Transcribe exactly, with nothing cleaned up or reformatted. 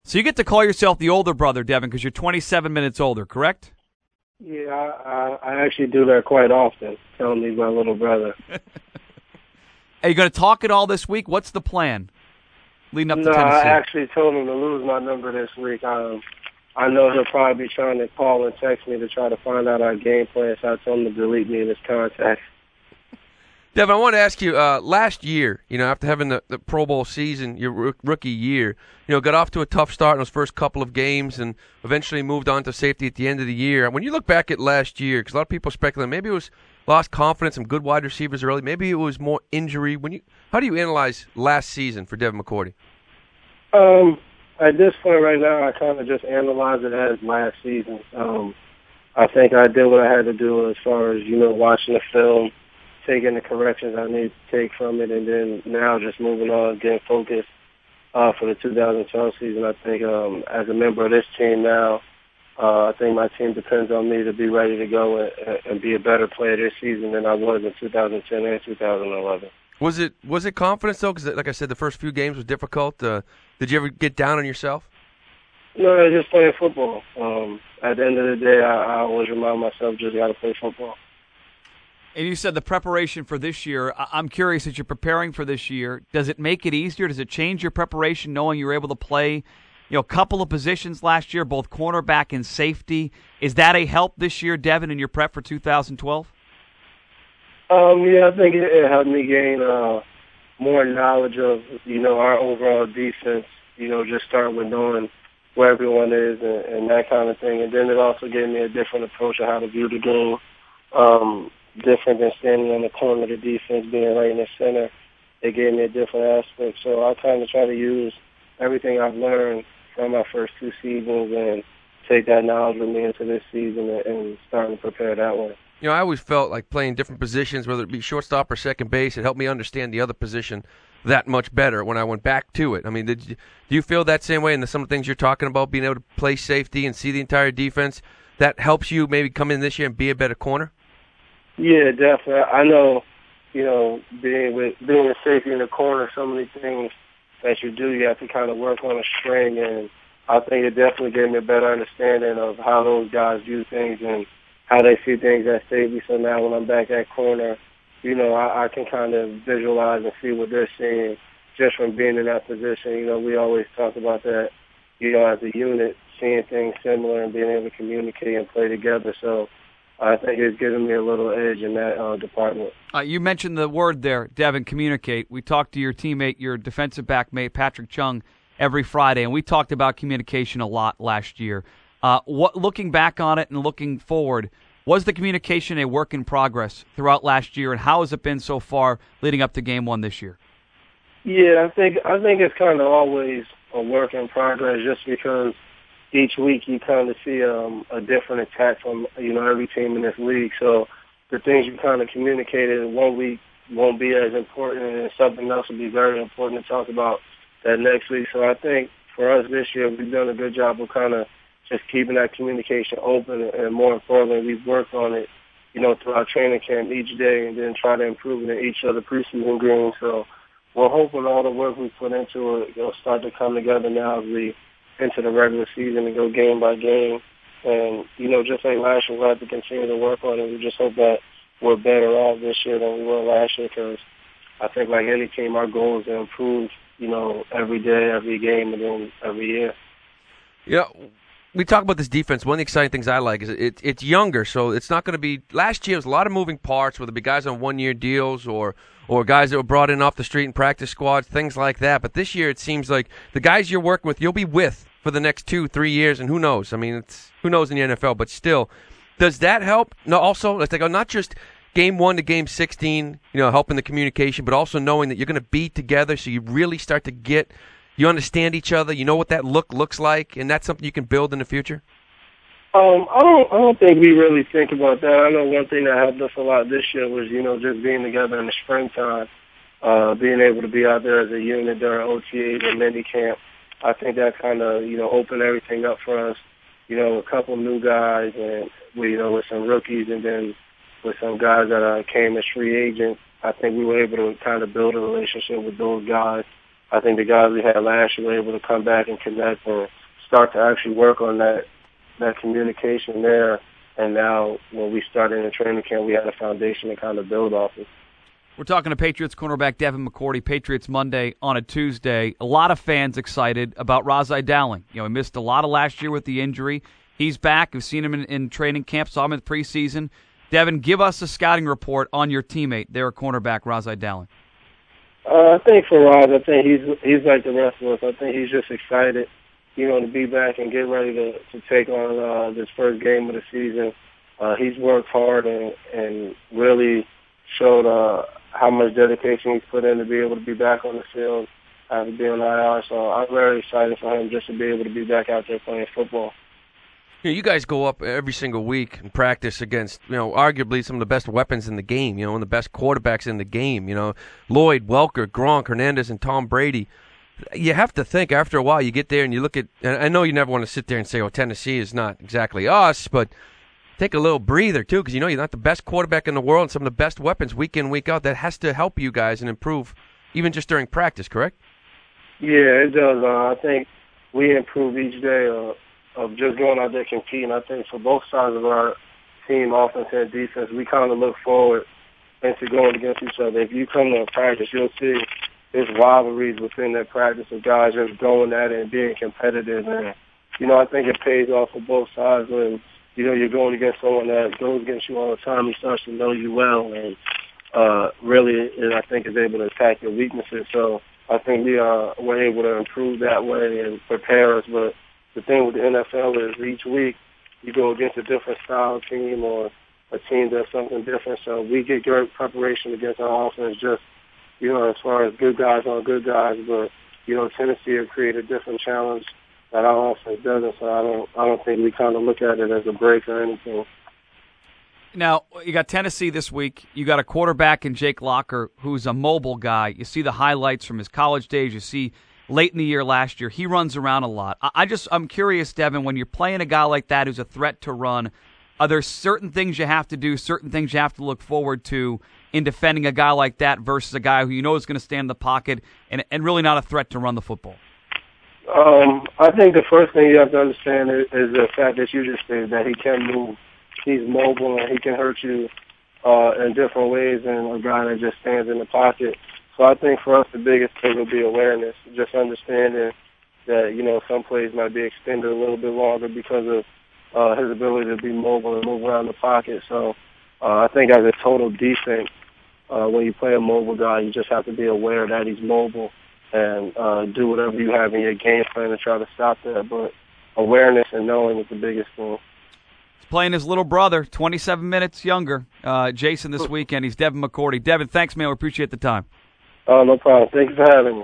So you get to call yourself the older brother, Devin, because you're twenty-seven minutes older, correct? Yeah, I, I, I actually do that quite often, telling me my little brother. Are you going to talk it all this week? What's the plan leading up No, to Tennessee? I actually told him to lose my number this week. Um, I know he'll probably be trying to call and text me to try to find out our game plan, so I told him to delete me in his contacts. Devin, I want to ask you, uh, last year, you know, after having the, the Pro Bowl season, your r- rookie year, you know, got off to a tough start in those first couple of games and eventually moved on to safety at the end of the year. When you look back at last year, because a lot of people speculate maybe it was lost confidence, some good wide receivers early, maybe it was more injury. When you, How do you analyze last season for Devin McCourty? Um, at this point right now, I kind of just analyze it as last season. Um, I think I did what I had to do as far as, you know, watching the film, taking the corrections I need to take from it, and then now just moving on, getting focused uh, for the two thousand twelve season. I think um, as a member of this team now, uh, I think my team depends on me to be ready to go and, and be a better player this season than I was in two thousand ten and two thousand eleven. Was it was it confidence, though? Because, like I said, the first few games was difficult. Uh, did you ever get down on yourself? No, I just playing football. Um, at the end of the day, I, I always remind myself just got to play football. And you said the preparation for this year. I'm curious, as you're preparing for this year, does it make it easier? Does it change your preparation knowing you were able to play, you know, a couple of positions last year, both cornerback and safety? Is that a help this year, Devin, in your prep for two thousand twelve? Um, yeah, I think it, it helped me gain uh, more knowledge of, you know, our overall defense, you know, just start with knowing where everyone is and, and that kind of thing. And then it also gave me a different approach of how to view the game. Um, different than standing on the corner of the defense, being right in the center. It gave me a different aspect. So I kind of try to use everything I've learned from my first two seasons and take that knowledge with me into this season and, and starting to prepare that way. You know, I always felt like playing different positions, whether it be shortstop or second base, it helped me understand the other position that much better when I went back to it. I mean, did you, do you feel that same way in the, some of the things you're talking about, being able to play safety and see the entire defense, that helps you maybe come in this year and be a better corner? Yeah, definitely. I know, you know, being with being a safety in the corner, some of the things that you do, you have to kind of work on a string, and I think it definitely gave me a better understanding of how those guys do things and how they see things at safety. So now when I'm back at corner, you know, I, I can kind of visualize and see what they're seeing just from being in that position. You know, we always talk about that, you know, as a unit, seeing things similar and being able to communicate and play together. So I think it's given me a little edge in that uh, department. Uh, you mentioned the word there, Devin, communicate. We talked to your teammate, your defensive back mate, Patrick Chung, every Friday, and we talked about communication a lot last year. Uh, what, looking back on it and looking forward, was the communication a work in progress throughout last year, and how has it been so far leading up to game one this year? Yeah, I think I think it's kind of always a work in progress just because each week you kind of see um, a different attack from, you know, every team in this league. So the things you kind of communicated in one week won't be as important, and something else will be very important to talk about that next week. So I think for us this year, we've done a good job of kind of just keeping that communication open, and more importantly, we've worked on it, you know, throughout training camp each day, and then try to improve it in each of the preseason games. So we're hoping all the work we put into it will start to come together now as we into the regular season and go game by game. And, you know, just like last year, we'll have to continue to work on it. We just hope that we're better off this year than we were last year, because I think like any team, our goal is to improve, you know, every day, every game, and then every year. Yeah, we talk about this defense. One of the exciting things I like is it, it's younger, so it's not going to be – last year was a lot of moving parts, whether it be guys on one-year deals or or guys that were brought in off the street and practice squads, things like that. But this year it seems like the guys you're working with, you'll be with for the next two, three years, and who knows? I mean, it's who knows in the N F L, but still. Does that help? No, also, let's go not just game one to game sixteen, you know, helping the communication, but also knowing that you're going to be together, so you really start to get – you understand each other, you know what that look looks like, and that's something you can build in the future? Um, I don't I don't think we really think about that. I know one thing that helped us a lot this year was, you know, just being together in the springtime, uh, being able to be out there as a unit during O T As and mini camp. I think that kind of, you know, opened everything up for us. You know, a couple new guys, and we, you know, with some rookies, and then with some guys that uh, came as free agents. I think we were able to kind of build a relationship with those guys I think the guys we had last year were able to come back and connect and start to actually work on that that communication there. And now when we started in the training camp, we had a foundation to kind of build off of. We're talking to Patriots cornerback Devin McCourty. Patriots Monday on a Tuesday. A lot of fans excited about Ras-I Dowling. You know, he missed a lot of last year with the injury. He's back. We've seen him in, in training camp, saw him in the preseason. Devin, give us a scouting report on your teammate, their cornerback, Ras-I Dowling. Uh, I think for Ras, I think he's he's like the rest of us. I think he's just excited, you know, to be back and get ready to, to take on uh, this first game of the season. Uh, he's worked hard and, and really showed uh, how much dedication he's put in to be able to be back on the field after being on I R. So I'm very excited for him just to be able to be back out there playing football. You know, you guys go up every single week and practice against, you know, arguably some of the best weapons in the game, you know, and the best quarterbacks in the game, you know, Lloyd, Welker, Gronk, Hernandez, and Tom Brady. You have to think after a while you get there and you look at, and I know you never want to sit there and say, oh, Tennessee is not exactly us, but take a little breather, too, because you know you're not the best quarterback in the world and some of the best weapons week in, week out. That has to help you guys and improve even just during practice, correct? Yeah, it does. Uh, I think we improve each day uh, of just going out there competing. I think for both sides of our team, offense and defense, we kind of look forward into going against each other. If you come to a practice, you'll see there's rivalries within that practice of guys just going at it and being competitive. And, you know, I think it pays off for both sides when, you know, you're going against someone that goes against you all the time. He starts to know you well and uh, really, I think, is able to attack your weaknesses. So I think we uh, were able to improve that way and prepare us. But the thing with the N F L is each week you go against a different style team or a team does something different. So we get great preparation against our offense just, you know, as far as good guys on good guys. But, you know, Tennessee have created a different challenge that our offense doesn't. So I don't, I don't think we kind of look at it as a break or anything. Now, you got Tennessee this week. You got a quarterback in Jake Locker who's a mobile guy. You see the highlights from his college days. You see late in the year last year, he runs around a lot. I just, I'm curious, Devin, when you're playing a guy like that who's a threat to run, are there certain things you have to do, certain things you have to look forward to in defending a guy like that versus a guy who you know is going to stand in the pocket and, and really not a threat to run the football? Um, I think the first thing you have to understand is, is the fact that you just said that he can move. He's mobile and he can hurt you uh, in different ways than a guy that just stands in the pocket. So I think for us the biggest thing will be awareness, just understanding that, you know, some plays might be extended a little bit longer because of uh, his ability to be mobile and move around the pocket. So uh, I think as a total defense, uh, when you play a mobile guy, you just have to be aware that he's mobile and uh, do whatever you have in your game plan to try to stop that. But awareness and knowing is the biggest thing. He's playing his little brother, twenty-seven minutes younger, uh, Jason, this weekend. He's Devin McCourty. Devin, thanks, man. We appreciate the time. Oh, no problem. Thank you for having me.